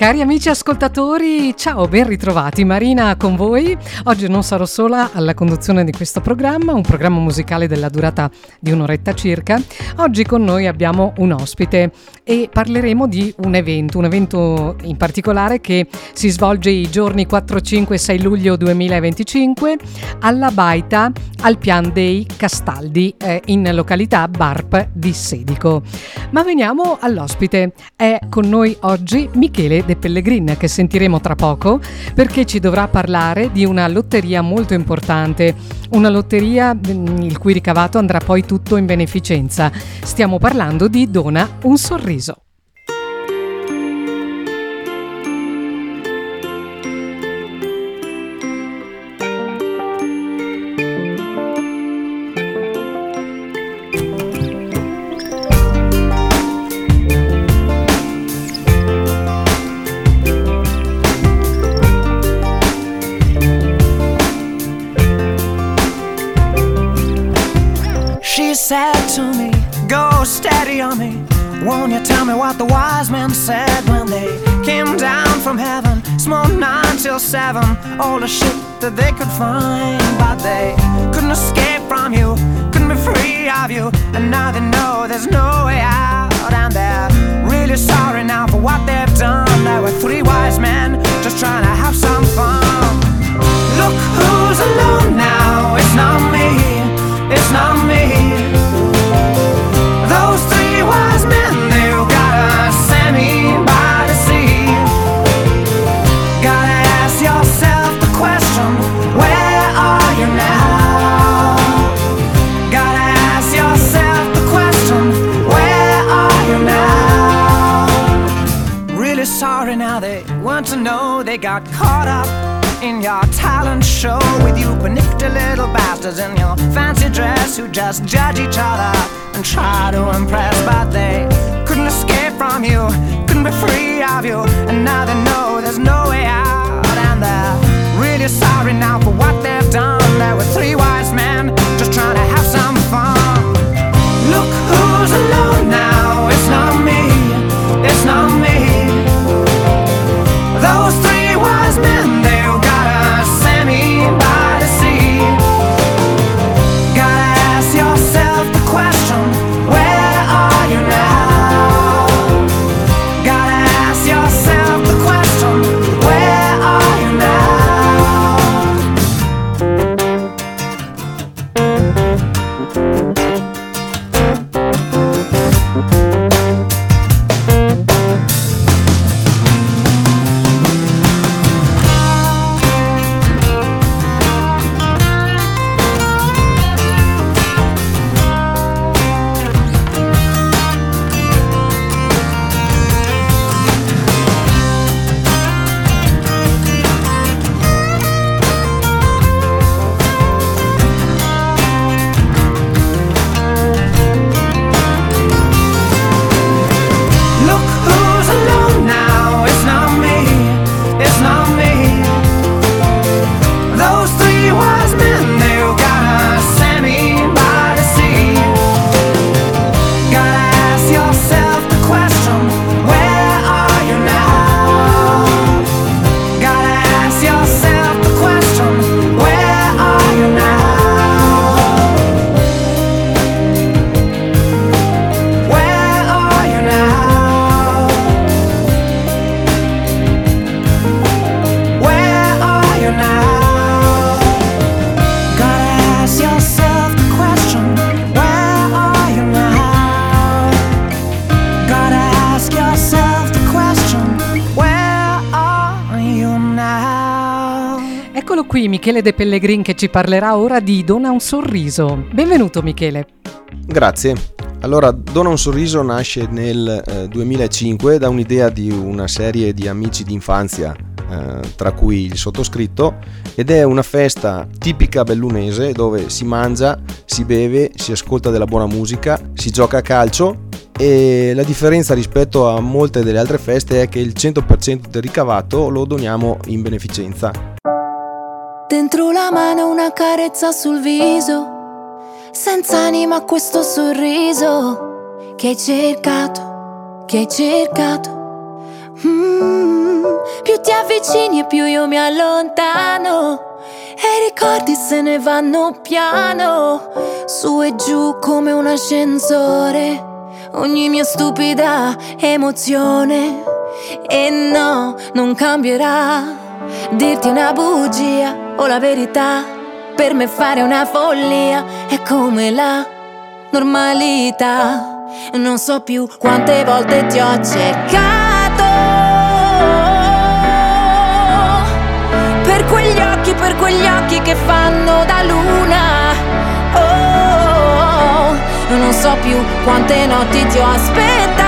Cari amici ascoltatori, ciao, ben ritrovati. Marina con voi. Oggi non sarò sola alla conduzione di questo programma, un programma musicale della durata di un'oretta circa. Oggi con noi abbiamo un ospite e parleremo di un evento in particolare che si svolge i giorni 4, 5 e 6 luglio 2025 alla Baita al Pian dei Castaldi in località Barp di Sedico. Ma veniamo all'ospite. È con noi oggi Michele De Pellegrin, che sentiremo tra poco, perché ci dovrà parlare di una lotteria molto importante, una lotteria il cui ricavato andrà poi tutto in beneficenza. Stiamo parlando di Dona un sorriso. She said to me, go steady on me. Won't you tell me what the wise men said when they came down from heaven? Smoked 9 till 7, all the shit that they could find. But they couldn't escape from you, couldn't be free of you. And now they know there's no way out. And they're really sorry now for what they've done. There were 3 wise men just trying to have some fun. Look who's alone now, it's not me. It's not me. Those 3 wise men, they've got a Sammy by the sea. Gotta ask yourself the question, where are you now? Gotta ask yourself the question, where are you now? Really sorry now they weren't to know they got caught up in your talent show with you panicked little bastards in your fancy dress who just judge each other and try to impress. But they couldn't escape from you, couldn't be free of you. And now they know there's no way out. And they're really sorry now for what they've done. There were 3 wise men just trying to have some fun. Look who's alone now, it's not me, it's not me. Those 3 wise men, they've got a Sammy by the sea. Gotta ask yourself the question, where are you now? Gotta ask yourself the question, where are you now? Eccolo qui Michele De Pellegrin che ci parlerà ora di Dona un sorriso. Benvenuto Michele. Grazie. Allora, Dona un sorriso nasce nel 2005 da un'idea di una serie di amici d'infanzia, tra cui il sottoscritto, ed è una festa tipica bellunese dove si mangia, si beve, si ascolta della buona musica, si gioca a calcio, e la differenza rispetto a molte delle altre feste è che il 100% del ricavato lo doniamo in beneficenza. Dentro la mano una carezza sul viso, senza anima questo sorriso che hai cercato, che hai cercato. ti avvicini e più io mi allontano, e i ricordi se ne vanno piano, su e giù come un ascensore, ogni mia stupida emozione. E no, non cambierà dirti una bugia o la verità, per me fare una follia è come la normalità. Non so più quante volte ti ho cercato, per quegli occhi che fanno da luna. Oh, non so più quante notti ti ho aspettato,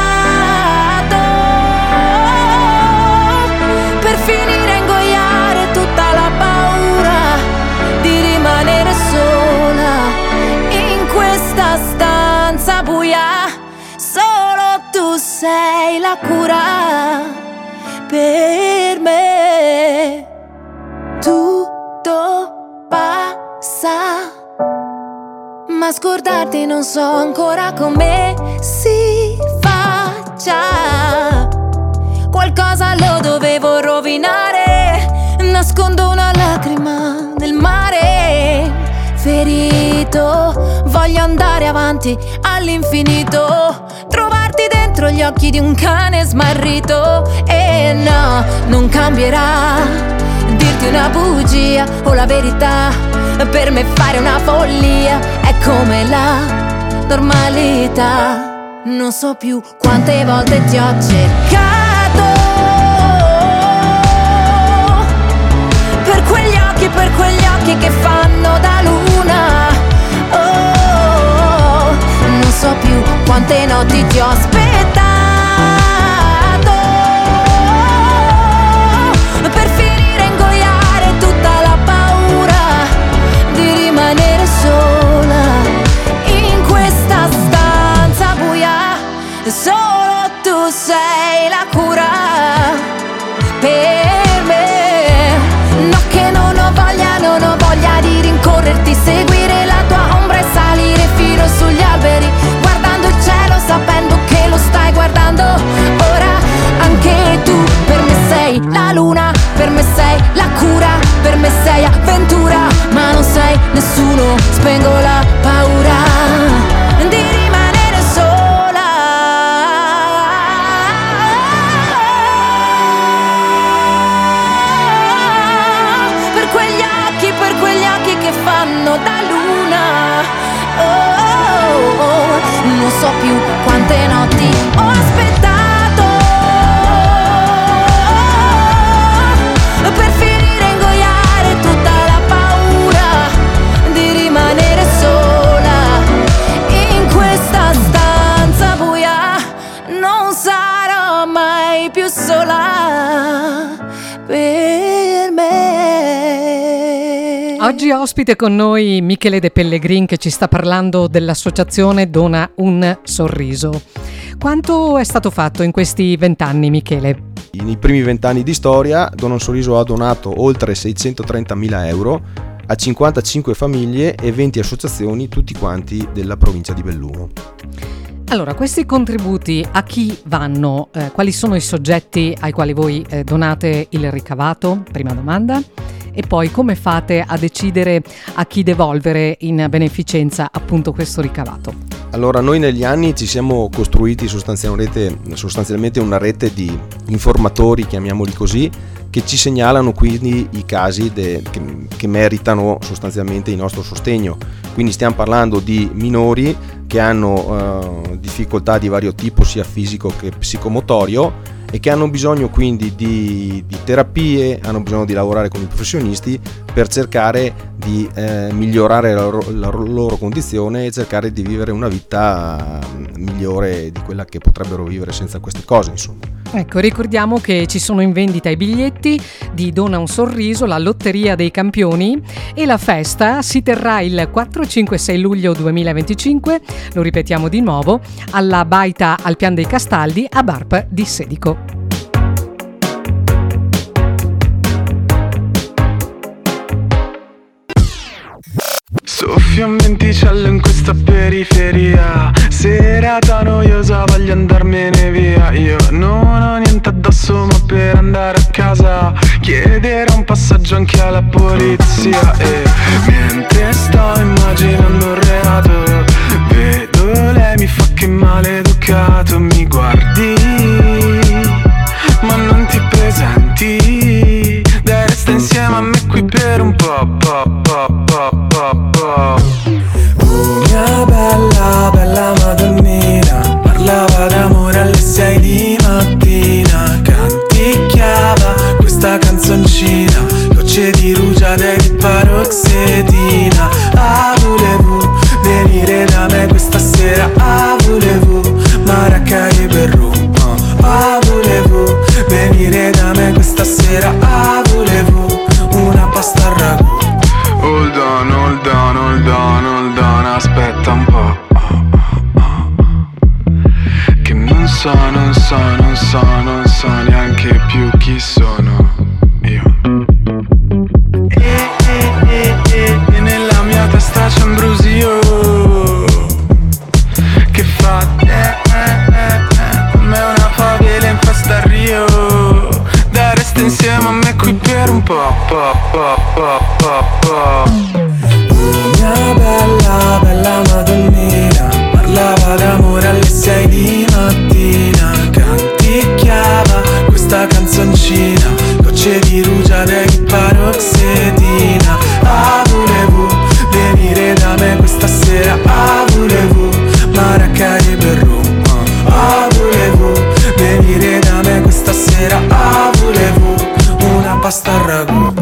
per finire a ingoiare tutta la paura di rimanere sola in questa stanza buia. Solo tu sei la cura per me. Tutto passa, ma scordarti non so ancora come si faccia. Qualcosa lo dovevo rovinare, nascondo una lacrima nel mare. Ferito, voglio andare avanti all'infinito, trovarti dentro gli occhi di un cane smarrito. E no, non cambierà dirti una bugia o la verità, per me fare una follia è come la normalità. Non so più quante volte ti ho cercato, per quegli occhi che fanno da luna. Oh, non so più quante notti ti ho aspettato, per finire a ingoiare tutta la paura di rimanere sola in questa stanza buia. Solo tu sei la cura per me. No, che non ho voglia di rincorrerti, seguire la tua ombra e salire fino sugli alberi, guardando il cielo sapendo che lo stai guardando. Ora anche tu per me sei la luna, per me sei la cura, per me sei avventura, ma non sei nessuno. Spengo la paura di rimanere sola, per quegli occhi che fanno da luna. Oh, non so più quante notti ho aspettato, per finire a ingoiare tutta la paura di rimanere sola in questa stanza buia. Non sarò mai più sola per me. Oggi ospite con noi Michele De Pellegrin, che ci sta parlando dell'associazione Dona un Sorriso. Quanto è stato fatto in questi 20 anni, Michele? Nei primi 20 anni di storia Dona un Sorriso ha donato oltre 630.000 euro a 55 famiglie e 20 associazioni, tutti quanti della provincia di Belluno. Allora, questi contributi a chi vanno? Quali sono i soggetti ai quali voi donate il ricavato? Prima domanda. E poi come fate a decidere a chi devolvere in beneficenza appunto questo ricavato? Allora, noi negli anni ci siamo costruiti sostanzialmente una rete di informatori, chiamiamoli così, che ci segnalano quindi i casi che meritano sostanzialmente il nostro sostegno. Quindi stiamo parlando di minori che hanno difficoltà di vario tipo, sia fisico che psicomotorio, e che hanno bisogno quindi di terapie, hanno bisogno di lavorare con i professionisti per cercare di migliorare la loro condizione e cercare di vivere una vita migliore di quella che potrebbero vivere senza queste cose, insomma. Ecco, ricordiamo che ci sono in vendita i biglietti di Dona un Sorriso, la lotteria dei campioni, e la festa si terrà il 4, 5 e 6 luglio 2025, lo ripetiamo di nuovo, alla Baita al Pian dei Castaldi a Barp di Sedico. So cuffie, un venticello in questa periferia. Serata noiosa, voglio andarmene via. Io non ho niente addosso, ma per andare a casa chiederò un passaggio anche alla polizia. E mentre sto immaginando un reato, vedo lei, mi fa che maleducato. Mi guardi, ma non ti presenti. Dai, resta insieme a me qui per un po', mia bella, bella madonnina, parlava d'amore alle 6 di mattina. Canticchiava questa canzoncina, gocce di rugiada e di paroxetina. Ah, volevo venire da me questa sera. Ah, volevo maracai per rum. Ah, volevo venire da me questa sera. Ah, volevo una pasta al ragù. Hold on, hold on, hold on, hold on, aspetta un po'. Che non so neanche più chi sono io. E nella mia testa c'è un brusio che fa come una favela in festa a Rio. Dai, resta insieme a me qui per un po'. Mia bella, bella madonnina, parlava d'amore alle 6 di mattina. Canticchiava questa canzoncina, gocce di rugiada e di paroxetina. Ah, volevo venire da me questa sera. Ah, volevo maracai per rum. Ah, volevo venire da me questa sera. Ah, volevo una pasta al ragù.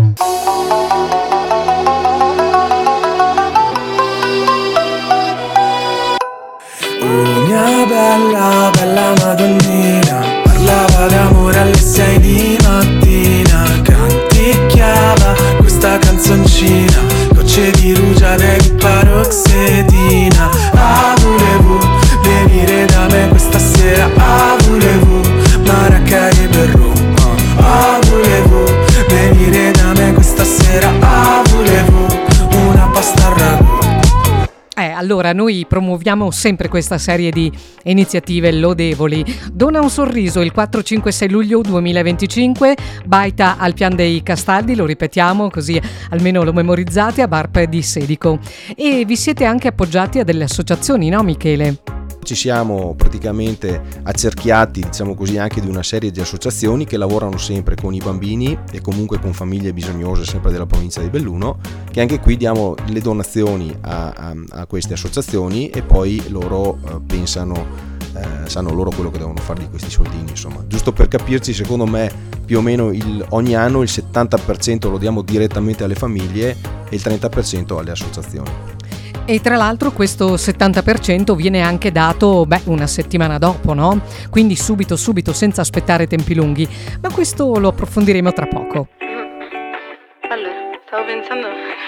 Mia bella, bella madonnina, parlava d'amore alle 6 di mattina. Canticchiava questa canzoncina, gocce di rugiada e di paroxetina. Ah, volevo venire da me questa sera. Ah, volevo maracai per rum. Ah, volevo venire da me questa sera. Ah, volevo una pasta al ragù. Allora, noi promuoviamo sempre questa serie di iniziative lodevoli. Dona un sorriso il 4-5-6 luglio 2025, baita al Pian dei Castaldi, lo ripetiamo così almeno lo memorizzate, a Barp di Sedico. E vi siete anche appoggiati a delle associazioni, no Michele? Ci siamo praticamente accerchiati, diciamo così, anche di una serie di associazioni che lavorano sempre con i bambini e comunque con famiglie bisognose, sempre della provincia di Belluno, che anche qui diamo le donazioni a queste associazioni e poi loro pensano, sanno loro quello che devono fare di questi soldini, insomma. Giusto per capirci, secondo me più o meno ogni anno il 70% lo diamo direttamente alle famiglie e il 30% alle associazioni. E tra l'altro questo 70% viene anche dato una settimana dopo, no? Quindi subito, senza aspettare tempi lunghi. Ma questo lo approfondiremo tra poco. Allora, stavo pensando...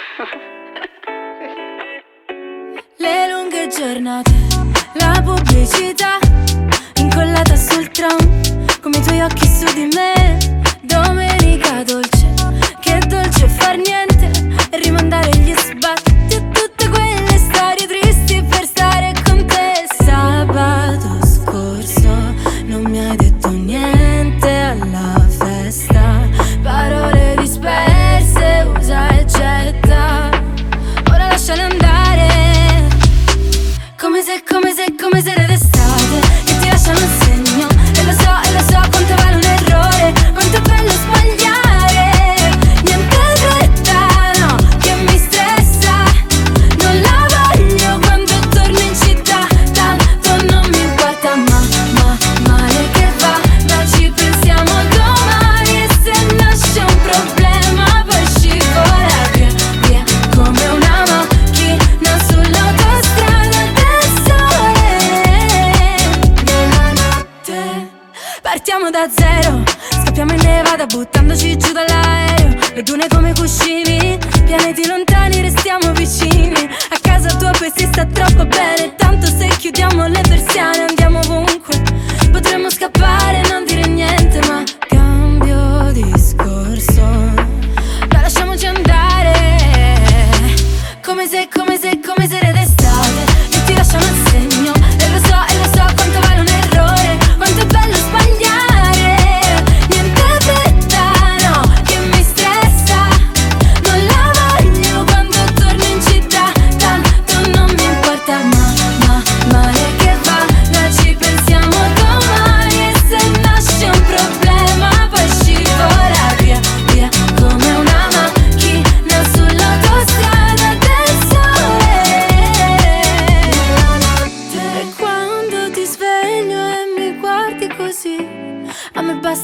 Le lunghe giornate, la pubblicità incollata sul tram, come i tuoi occhi su di me. Domenica dolce, che dolce far niente e rimandare gli sbatti a tutte quelle storie tristi per stare con te. Sabato scorso non mi hai detto niente alla festa, parole disperse, usa e getta. Ora lasciale andare, come se era d'estate, che ti lasciano un segno. E lo so quanto vale un errore, quanto è bello sbagliare. Niente fretta, no, che mi stressa. Non la voglio quando torno in città, tanto non mi importa, ma male che va. Ma ci pensiamo domani e se nasce un problema poi scivola via come una macchina sull'autostrada del sole della notte. Partiamo da zero, scappiamo in Nevada buttandoci giù dall'aereo. Le dune come cuscini, pianeti lontani restiamo vicini. A casa tua poi si sta troppo bene, tanto se chiudiamo le persiane andiamo ovunque. Potremmo scappare e non dire niente, ma cambio discorso. Dai, lasciamoci andare, come se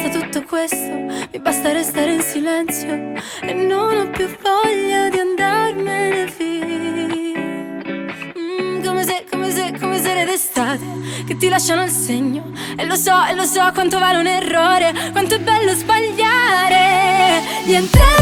basta tutto questo, mi basta restare in silenzio e non ho più voglia di andarmene via. Come se d'estate che ti lasciano il segno. E lo so quanto vale un errore, quanto è bello sbagliare. Niente